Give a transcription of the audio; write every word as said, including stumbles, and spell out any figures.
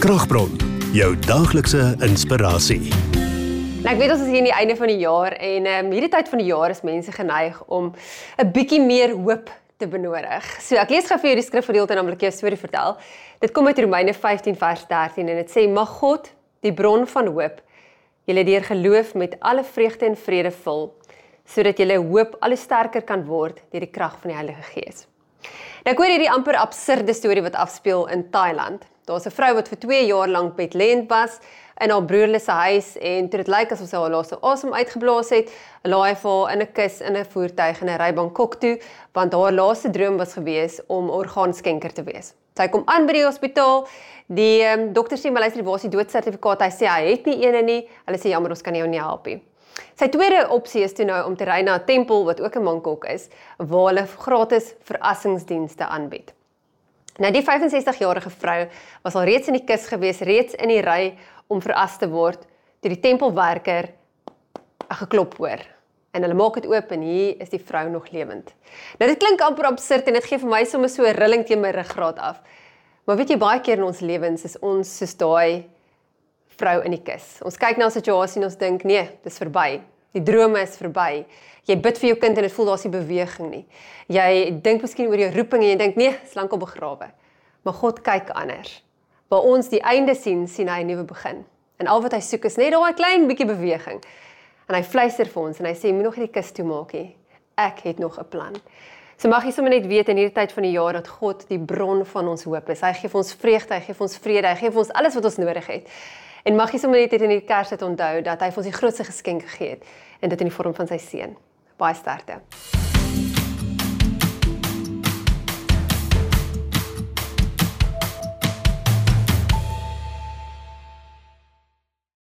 Kragbron, jou daaglikse inspirasie. Nou, ek weet ons is hier in die einde van die jaar en um, hierdie tyd van die jaar is mense geneig om 'n bietjie meer hoop te benodig. So ek lees gou vir jou die skrifgedeelte en dan wil ek jou 'n storie vertel. Dit kom uit Romeine vyftien vers dertien en dit sê: "Mag God, die bron van hoop, julle deur geloof met alle vreugde en vrede vul, sodat julle hoop al hoe sterker kan word deur die krag van die Heilige Gees." Nou, ek hoor hierdie amper absurde storie wat afspeel in Thailand. Daar's 'n vrou wat vir twee jaar lank bedlend was in haar broer se huis en toe dit lyk asof sy haar laaste asem uitgeblaas het, laai hy vir haar in 'n kus in 'n voertuig en hy ry Bangkok toe, want haar laaste droom was gewees om orgaanskenker te wees. Sy kom aan by die hospitaal, die um, dokter sê, maar luister, waar is die doodsertifikaat? Hy sê hy het nie ene nie. Hulle sê jammer, ons kan jou nie help nie. Sy tweede opsie is toe nou om te ry na 'n tempel wat ook in Bangkok is, waar hulle gratis verrassingsdienste aanbied. Nou, die vyfensestig-jarige vrou was al reeds in die kus gewees, reeds in die ry om verras te word, toe die tempelwerker 'n geklop hoor. En hulle maak dit oop en hier is die vrou nog lewend. Nou, dit klink amper absurd en dit gee vir my sommer so 'n rilling teen my ruggraat af. Maar weet jy, baie keer in ons lewens is ons soos daai vrou in die kus. Ons kyk na 'n situasie en ons dink, nee, dis verby. Die drome is verby. Jy bid vir jou kind en dit voel daar's nie beweging nie. Jy dink miskien oor jou roeping en jy dink, nee, is lankal begrawe. Maar God kyk anders. Waar ons die einde sien, sien hy 'n nuwe begin. En al wat hy soek is net daai klein bietjie beweging. En hy fluister vir ons en hy sê, moet nog nie die kus toemaak nie. Ek het nog 'n plan. So mag jy sommer net weet in hierdie tyd van die jaar dat God die bron van ons hoop is. Hy gee vir ons vreugde, hy gee vir ons vrede, hy gee vir ons alles wat ons nodig het. En mag jy sommer net in die Kerstyd onthou dat hy vir ons die grootste geskenk gegee het en dit in die vorm van sy seun. Baie sterkte.